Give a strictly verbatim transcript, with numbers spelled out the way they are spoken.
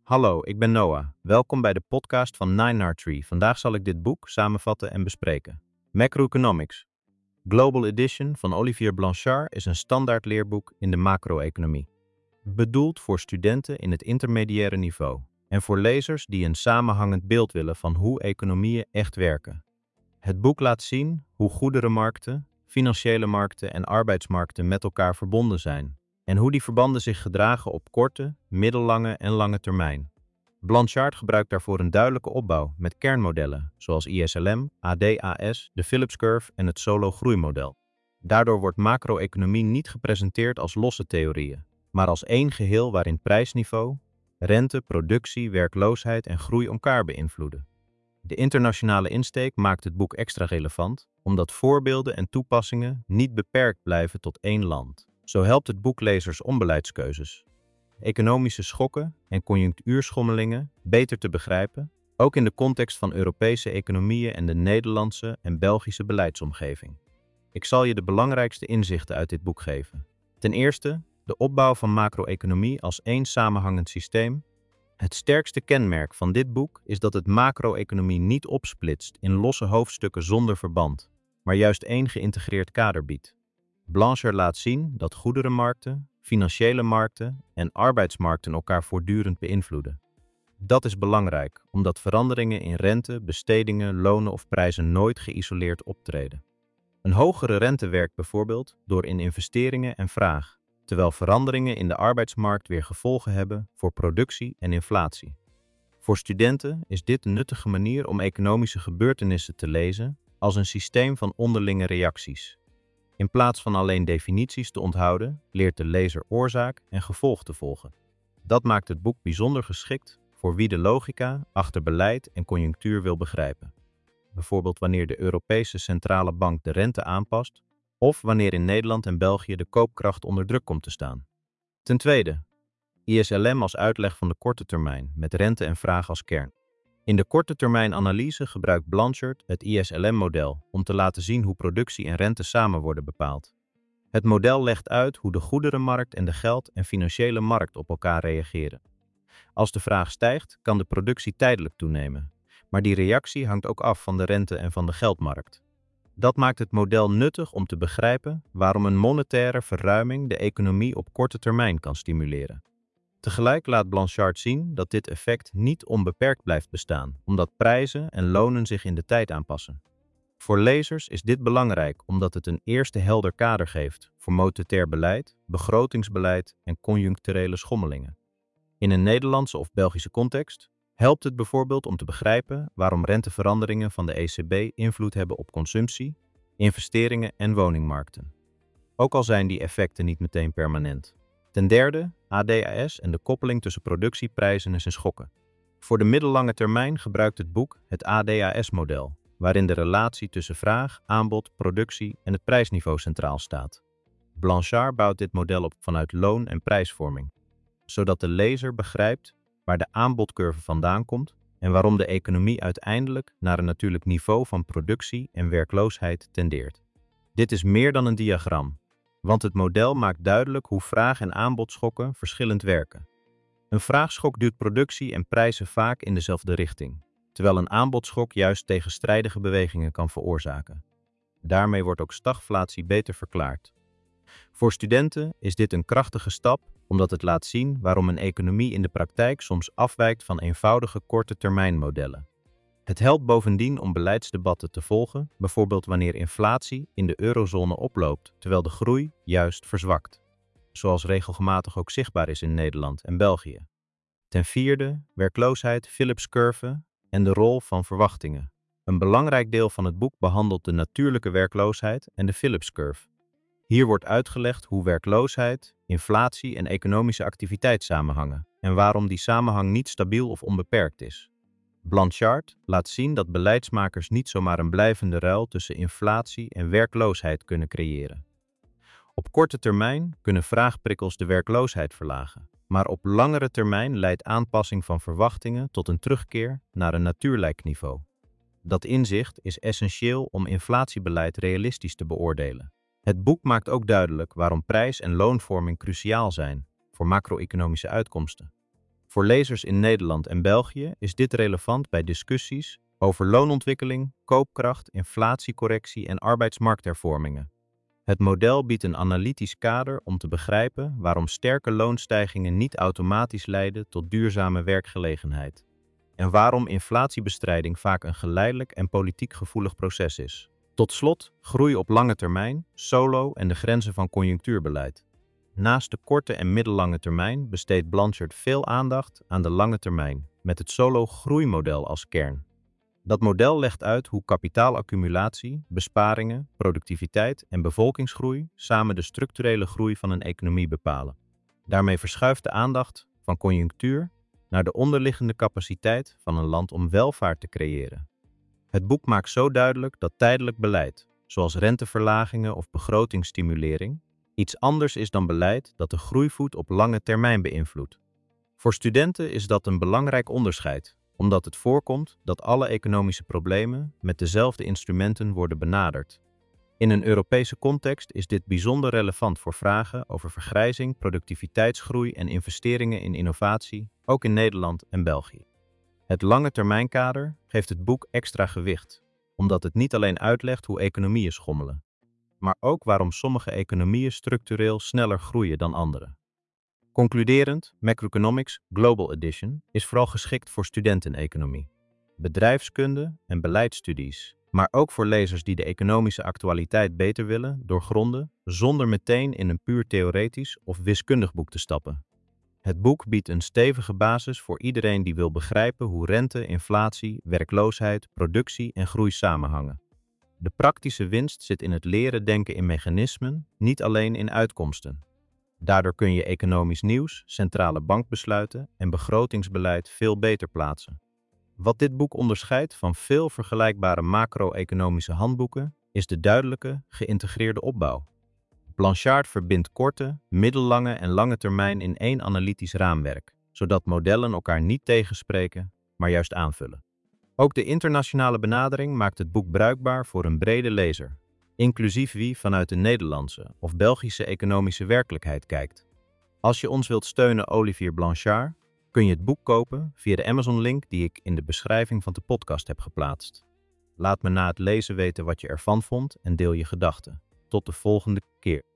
Hallo, ik ben Noah. Welkom bij de podcast van Nine R Tree. Vandaag zal ik dit boek samenvatten en bespreken. Macroeconomics. Global Edition van Olivier Blanchard is een standaard leerboek in de macro-economie. Bedoeld voor studenten in het intermediaire niveau en voor lezers die een samenhangend beeld willen van hoe economieën echt werken. Het boek laat zien hoe goederenmarkten, financiële markten en arbeidsmarkten met elkaar verbonden zijn en hoe die verbanden zich gedragen op korte, middellange en lange termijn. Blanchard gebruikt daarvoor een duidelijke opbouw met kernmodellen zoals I S L M, A D A S, de Phillips Curve en het Solo-groeimodel. Daardoor wordt macro-economie niet gepresenteerd als losse theorieën, maar als één geheel waarin prijsniveau, rente, productie, werkloosheid en groei elkaar beïnvloeden. De internationale insteek maakt het boek extra relevant, omdat voorbeelden en toepassingen niet beperkt blijven tot één land. Zo helpt het boek lezers om beleidskeuzes, economische schokken en conjunctuurschommelingen beter te begrijpen, ook in de context van Europese economieën en de Nederlandse en Belgische beleidsomgeving. Ik zal je de belangrijkste inzichten uit dit boek geven. Ten eerste, de opbouw van macro-economie als één samenhangend systeem. Het sterkste kenmerk van dit boek is dat het macro-economie niet opsplitst in losse hoofdstukken zonder verband, maar juist één geïntegreerd kader biedt. Blanchard laat zien dat goederenmarkten, financiële markten en arbeidsmarkten elkaar voortdurend beïnvloeden. Dat is belangrijk, omdat veranderingen in rente, bestedingen, lonen of prijzen nooit geïsoleerd optreden. Een hogere rente werkt bijvoorbeeld door in investeringen en vraag, terwijl veranderingen in de arbeidsmarkt weer gevolgen hebben voor productie en inflatie. Voor studenten is dit een nuttige manier om economische gebeurtenissen te lezen als een systeem van onderlinge reacties. In plaats van alleen definities te onthouden, leert de lezer oorzaak en gevolg te volgen. Dat maakt het boek bijzonder geschikt voor wie de logica achter beleid en conjunctuur wil begrijpen. Bijvoorbeeld wanneer de Europese Centrale Bank de rente aanpast, of wanneer in Nederland en België de koopkracht onder druk komt te staan. Ten tweede, I S L M als uitleg van de korte termijn, met rente en vraag als kern. In de korte termijn analyse gebruikt Blanchard het I S L M-model om te laten zien hoe productie en rente samen worden bepaald. Het model legt uit hoe de goederenmarkt en de geld- en financiële markt op elkaar reageren. Als de vraag stijgt, kan de productie tijdelijk toenemen, maar die reactie hangt ook af van de rente en van de geldmarkt. Dat maakt het model nuttig om te begrijpen waarom een monetaire verruiming de economie op korte termijn kan stimuleren. Tegelijk laat Blanchard zien dat dit effect niet onbeperkt blijft bestaan, omdat prijzen en lonen zich in de tijd aanpassen. Voor lezers is dit belangrijk omdat het een eerste helder kader geeft voor monetair beleid, begrotingsbeleid en conjuncturele schommelingen. In een Nederlandse of Belgische context helpt het bijvoorbeeld om te begrijpen waarom renteveranderingen van de E C B invloed hebben op consumptie, investeringen en woningmarkten. Ook al zijn die effecten niet meteen permanent. Ten derde, A D A S en de koppeling tussen productieprijzen en schokken. Voor de middellange termijn gebruikt het boek het A D A S-model, waarin de relatie tussen vraag, aanbod, productie en het prijsniveau centraal staat. Blanchard bouwt dit model op vanuit loon- en prijsvorming, zodat de lezer begrijpt waar de aanbodcurve vandaan komt en waarom de economie uiteindelijk naar een natuurlijk niveau van productie en werkloosheid tendeert. Dit is meer dan een diagram, want het model maakt duidelijk hoe vraag- en aanbodschokken verschillend werken. Een vraagschok duwt productie en prijzen vaak in dezelfde richting, terwijl een aanbodschok juist tegenstrijdige bewegingen kan veroorzaken. Daarmee wordt ook stagflatie beter verklaard. Voor studenten is dit een krachtige stap, omdat het laat zien waarom een economie in de praktijk soms afwijkt van eenvoudige korte termijnmodellen. Het helpt bovendien om beleidsdebatten te volgen, bijvoorbeeld wanneer inflatie in de eurozone oploopt, terwijl de groei juist verzwakt, zoals regelmatig ook zichtbaar is in Nederland en België. Ten vierde, werkloosheid, Phillips Curve en de rol van verwachtingen. Een belangrijk deel van het boek behandelt de natuurlijke werkloosheid en de Phillips Curve. Hier wordt uitgelegd hoe werkloosheid, inflatie en economische activiteit samenhangen en waarom die samenhang niet stabiel of onbeperkt is. Blanchard laat zien dat beleidsmakers niet zomaar een blijvende ruil tussen inflatie en werkloosheid kunnen creëren. Op korte termijn kunnen vraagprikkels de werkloosheid verlagen, maar op langere termijn leidt aanpassing van verwachtingen tot een terugkeer naar een natuurlijk niveau. Dat inzicht is essentieel om inflatiebeleid realistisch te beoordelen. Het boek maakt ook duidelijk waarom prijs- en loonvorming cruciaal zijn voor macro-economische uitkomsten. Voor lezers in Nederland en België is dit relevant bij discussies over loonontwikkeling, koopkracht, inflatiecorrectie en arbeidsmarkthervormingen. Het model biedt een analytisch kader om te begrijpen waarom sterke loonstijgingen niet automatisch leiden tot duurzame werkgelegenheid en waarom inflatiebestrijding vaak een geleidelijk en politiek gevoelig proces is. Tot slot, groei op lange termijn, solo en de grenzen van conjunctuurbeleid. Naast de korte en middellange termijn besteedt Blanchard veel aandacht aan de lange termijn, met het solo-groeimodel als kern. Dat model legt uit hoe kapitaalaccumulatie, besparingen, productiviteit en bevolkingsgroei samen de structurele groei van een economie bepalen. Daarmee verschuift de aandacht van conjunctuur naar de onderliggende capaciteit van een land om welvaart te creëren. Het boek maakt zo duidelijk dat tijdelijk beleid, zoals renteverlagingen of begrotingsstimulering, iets anders is dan beleid dat de groeivoet op lange termijn beïnvloedt. Voor studenten is dat een belangrijk onderscheid, omdat het voorkomt dat alle economische problemen met dezelfde instrumenten worden benaderd. In een Europese context is dit bijzonder relevant voor vragen over vergrijzing, productiviteitsgroei en investeringen in innovatie, ook in Nederland en België. Het lange termijnkader geeft het boek extra gewicht, omdat het niet alleen uitlegt hoe economieën schommelen, maar ook waarom sommige economieën structureel sneller groeien dan andere. Concluderend, Macroeconomics Global Edition is vooral geschikt voor studenteneconomie, bedrijfskunde en beleidsstudies, maar ook voor lezers die de economische actualiteit beter willen doorgronden, zonder meteen in een puur theoretisch of wiskundig boek te stappen. Het boek biedt een stevige basis voor iedereen die wil begrijpen hoe rente, inflatie, werkloosheid, productie en groei samenhangen. De praktische winst zit in het leren denken in mechanismen, niet alleen in uitkomsten. Daardoor kun je economisch nieuws, centrale bankbesluiten en begrotingsbeleid veel beter plaatsen. Wat dit boek onderscheidt van veel vergelijkbare macro-economische handboeken is de duidelijke, geïntegreerde opbouw. Blanchard verbindt korte, middellange en lange termijn in één analytisch raamwerk, zodat modellen elkaar niet tegenspreken, maar juist aanvullen. Ook de internationale benadering maakt het boek bruikbaar voor een brede lezer, inclusief wie vanuit de Nederlandse of Belgische economische werkelijkheid kijkt. Als je ons wilt steunen, Olivier Blanchard, kun je het boek kopen via de Amazon-link die ik in de beschrijving van de podcast heb geplaatst. Laat me na het lezen weten wat je ervan vond en deel je gedachten. Tot de volgende keer.